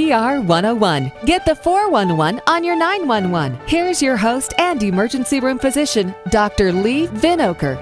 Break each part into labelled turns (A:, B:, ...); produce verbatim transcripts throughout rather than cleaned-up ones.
A: E R one oh one. Get the four one one on your nine one one. Here's your host and emergency room physician, Doctor Lee Vinokur.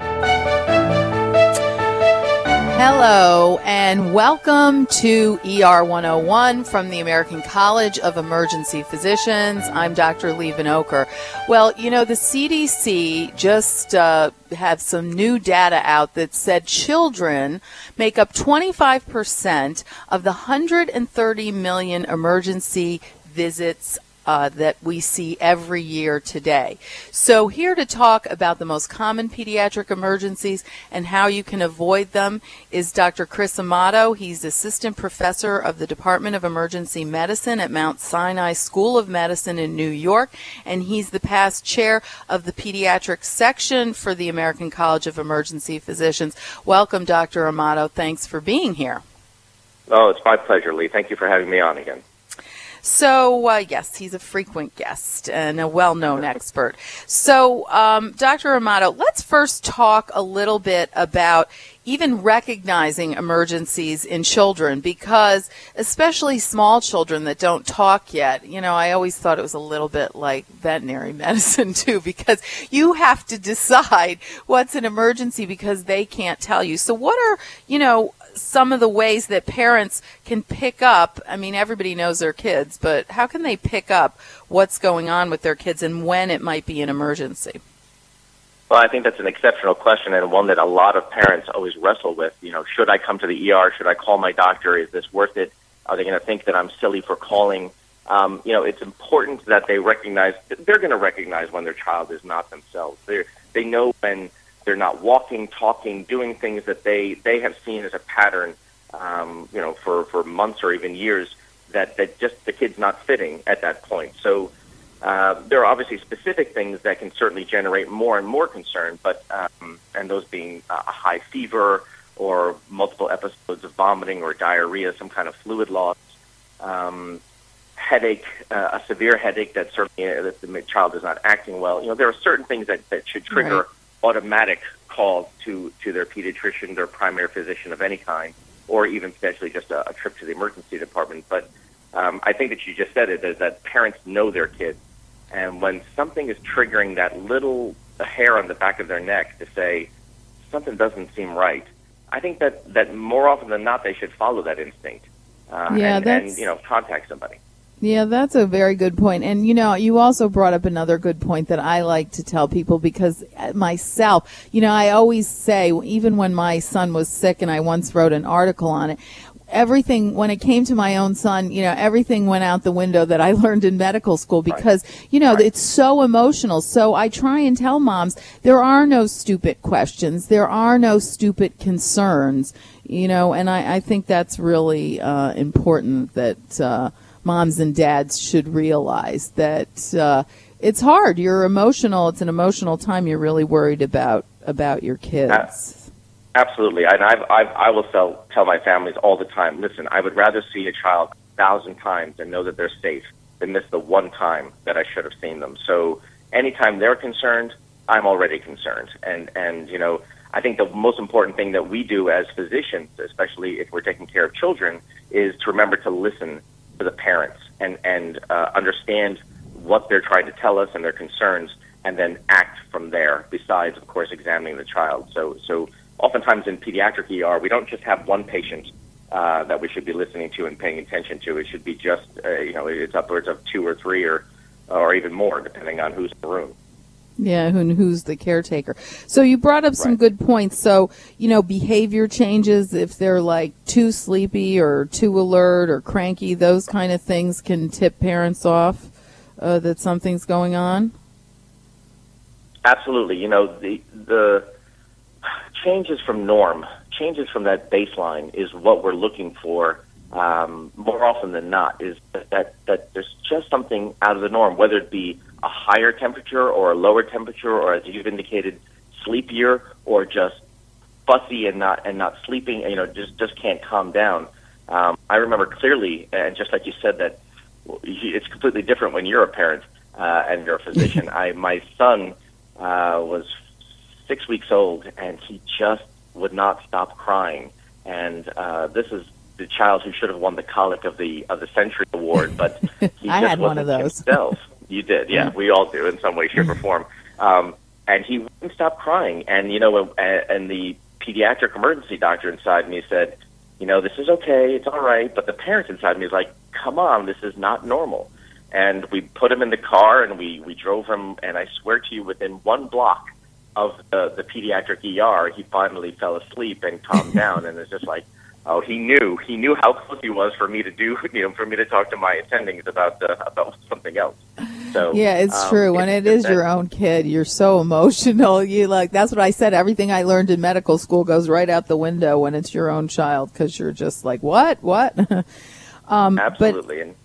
B: Hello, and welcome to E R one oh one from the American College of Emergency Physicians. I'm Doctor Lee Vinokur. Well, you know, the C D C just uh, had some new data out that said children make up twenty-five percent of the one hundred thirty million emergency visits Uh, that we see every year today. So here to talk about the most common pediatric emergencies and how you can avoid them is Doctor Chris Amato. He's assistant professor of the Department of Emergency Medicine at Mount Sinai School of Medicine in New York, and he's the past chair of the pediatric section for the American College of Emergency Physicians. Welcome, Doctor Amato. Thanks for being here.
C: Oh, it's my pleasure, Lee. Thank you for having me on again.
B: So, uh, yes, he's a frequent guest and a well-known expert. So, um, Doctor Amato, let's first talk a little bit about even recognizing emergencies in children, because especially small children that don't talk yet, you know, I always thought it was a little bit like veterinary medicine too, because you have to decide what's an emergency because they can't tell you. So what are, you know, some of the ways that parents can pick up, I mean, everybody knows their kids, but how can they pick up what's going on with their kids and when it might be an emergency?
C: Well, I think that's an exceptional question, and one that a lot of parents always wrestle with. You know, should I come to the E R? Should I call my doctor? Is this worth it? Are they going to think that I'm silly for calling? Um, you know, it's important that they recognize, they're going to recognize when their child is not themselves. They they know when they're not walking, talking, doing things that they, they have seen as a pattern, um, you know, for, for months or even years, that, that just the kid's not fitting at that point. So uh, there are obviously specific things that can certainly generate more and more concern, but um, and those being uh, a high fever or multiple episodes of vomiting or diarrhea, some kind of fluid loss, um, headache, uh, a severe headache that certainly uh, that the child is not acting well. You know, there are certain things that, that should trigger
B: Right.
C: automatic calls to, to their pediatrician, their primary physician of any kind, or even potentially just a, a trip to the emergency department. But um, I think that you just said it, is that parents know their kids. And when something is triggering that little hair on the back of their neck to say, something doesn't seem right, I think that, that more often than not, they should follow that instinct uh,
B: Yeah,
C: and,
B: that's...
C: and, you know, contact somebody.
B: Yeah, that's a very good point. And, you know, you also brought up another good point that I like to tell people, because myself, you know, I always say, even when my son was sick, and I once wrote an article on it, everything, when it came to my own son, you know, everything went out the window that I learned in medical school, because, right. you know, right. it's so emotional. So I try and tell moms, there are no stupid questions. There are no stupid concerns, you know, and I, I think that's really uh, important that uh, moms and dads should realize that uh, it's hard. You're emotional. It's an emotional time. You're really worried about about your kids.
C: Uh, absolutely. And I've, I've, I will tell, tell my families all the time, listen, I would rather see a child a thousand times and know that they're safe than miss the one time that I should have seen them. So anytime they're concerned, I'm already concerned. And, and you know, I think the most important thing that we do as physicians, especially if we're taking care of children, is to remember to listen to the parents and, and uh, understand what they're trying to tell us and their concerns, and then act from there, besides, of course, examining the child. So so oftentimes in pediatric E R, we don't just have one patient uh, that we should be listening to and paying attention to. It should be just, uh, you know, it's upwards of two or three or or even more, depending on who's in the room.
B: Yeah, who, who's the caretaker. So you brought up some
C: Right.
B: good points. So, you know, behavior changes, if they're like too sleepy or too alert or cranky, those kind of things can tip parents off uh, that something's going on?
C: Absolutely. You know, the the changes from norm, changes from that baseline is what we're looking for um, more often than not, is that, that, that there's just something out of the norm, whether it be a higher temperature or a lower temperature, or as you've indicated, sleepier, or just fussy and not and not sleeping, you know, just, just can't calm down. Um, I remember clearly, and just like you said, that it's completely different when you're a parent uh, and you're a physician. I my son uh, was six weeks old, and he just would not stop crying. And uh, this is the child who should have won the colic of the of the century award, but he
B: I
C: just
B: had
C: wasn't
B: one of those.
C: himself. You did, yeah. We all do in some way, shape, or form. Um, and he wouldn't stop crying. And you know, and the pediatric emergency doctor inside me said, you know, this is okay, it's all right. But the parents inside me is like, come on, this is not normal. And we put him in the car, and we we drove him. And I swear to you, within one block of the the pediatric E R, he finally fell asleep and calmed down. And it's just like, oh, he knew. He knew how close he was for me to do, you know, for me to talk to my attendings about uh, about something else. So
B: yeah, it's
C: um,
B: true. When
C: it's,
B: it is
C: that,
B: your own kid, you're so emotional. You like that's what I said. Everything I learned in medical school goes right out the window when it's your own child, because you're just like, what, what? um,
C: absolutely. And,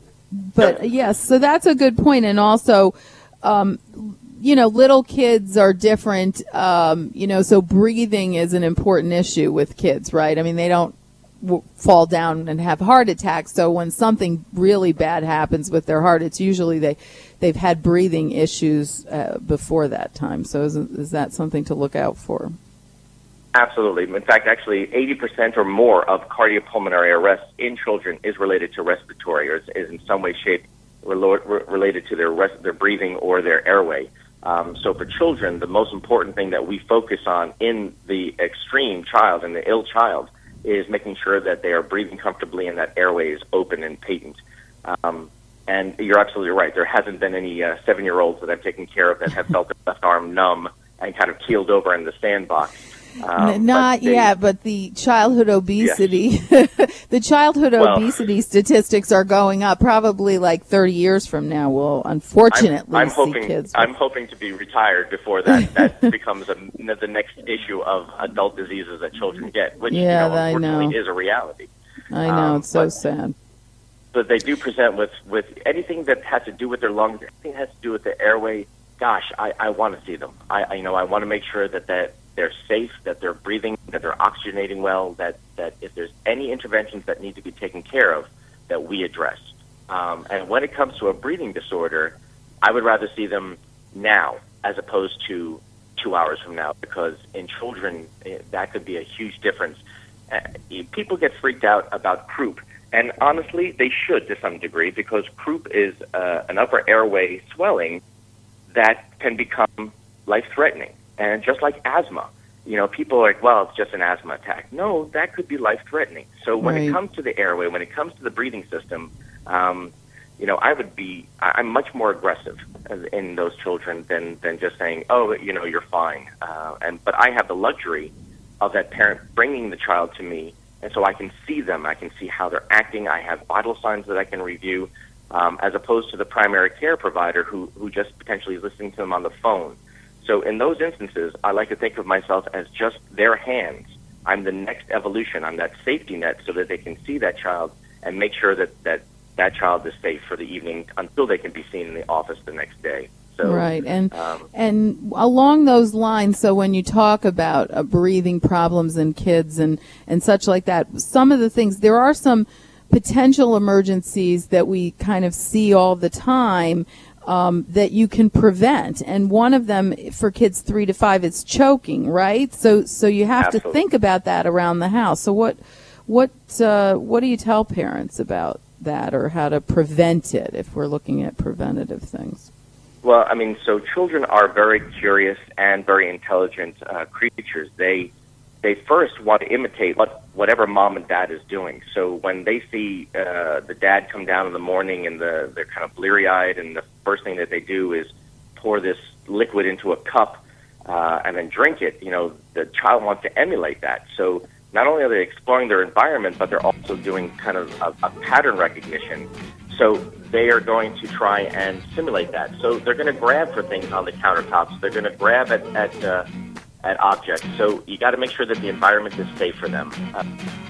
B: but but yes, so that's a good point. And also, um, you know, little kids are different. Um, you know, so breathing is an important issue with kids, right? I mean, they don't w- fall down and have heart attacks. So when something really bad happens with their heart, it's usually they, they've had breathing issues uh, before that time. So is, is that something to look out for?
C: Absolutely. In fact, actually, eighty percent or more of cardiopulmonary arrest in children is related to respiratory, or is, is in some way, shape, relo- re- related to their res- their breathing or their airway. Um, so for children, the most important thing that we focus on in the extreme child and the ill child is making sure that they are breathing comfortably and that airway is open and patent. Um, and you're absolutely right. There hasn't been any uh, seven-year-olds that I've taken care of that have felt their left arm numb and kind of keeled over in the sandbox. Um,
B: Not
C: but they,
B: yet, but the childhood obesity, yeah. the childhood well, obesity statistics are going up. Probably like thirty years from now, we'll unfortunately
C: I'm, I'm
B: see
C: hoping,
B: kids.
C: I'm hoping to be retired before that that becomes a, the next issue of adult diseases that children get, which
B: yeah,
C: you know, unfortunately
B: I know.
C: is a reality.
B: I know,
C: um,
B: it's so
C: but,
B: sad.
C: But they do present with, with anything that has to do with their lungs, anything that has to do with the airway. Gosh, I, I want to see them. I, I you know I want to make sure that that. they're safe, that they're breathing, that they're oxygenating well, that, that if there's any interventions that need to be taken care of, that we address. Um, and when it comes to a breathing disorder, I would rather see them now as opposed to two hours from now, because in children, that could be a huge difference. Uh, people get freaked out about croup, and honestly, they should to some degree, because croup is uh, an upper airway swelling that can become life-threatening. And just like asthma, you know, people are like, well, it's just an asthma attack. No, that could be life-threatening. So when
B: right.
C: it comes to the airway, when it comes to the breathing system, um, you know, I would be, I'm much more aggressive in those children than, than just saying, oh, you know, you're fine. Uh, and but I have the luxury of that parent bringing the child to me, and so I can see them. I can see how they're acting. I have vital signs that I can review, um, as opposed to the primary care provider who, who just potentially is listening to them on the phone. So in those instances, I like to think of myself as just their hands. I'm the next evolution. I'm that safety net so that they can see that child and make sure that that, that child is safe for the evening until they can be seen in the office the next day. So,
B: right, and
C: um,
B: and along those lines, so when you talk about uh, breathing problems in kids and, and such like that, some of the things, there are some potential emergencies that we kind of see all the time, Um, that you can prevent, and one of them for kids three to five is choking, right? So, so you have
C: Absolutely.
B: to think about that around the house. So, what, what, uh, what do you tell parents about that, or how to prevent it if we're looking at preventative things?
C: Well, I mean, so children are very curious and very intelligent uh, creatures. They they first want to imitate what whatever mom and dad is doing. So when they see uh, the dad come down in the morning and the, they're kind of bleary-eyed, and the first thing that they do is pour this liquid into a cup uh, and then drink it, you know, the child wants to emulate that. So not only are they exploring their environment, but they're also doing kind of a, a pattern recognition. So they are going to try and simulate that. So they're going to grab for things on the countertops. They're going to grab at, at uh, at objects. So you got to make sure that the environment is safe for them. Uh,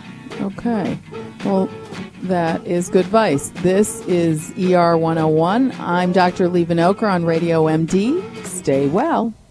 B: okay. Well, that is good advice. This is E R one oh one. I'm Doctor Lee Vinokur on Radio M D. Stay well.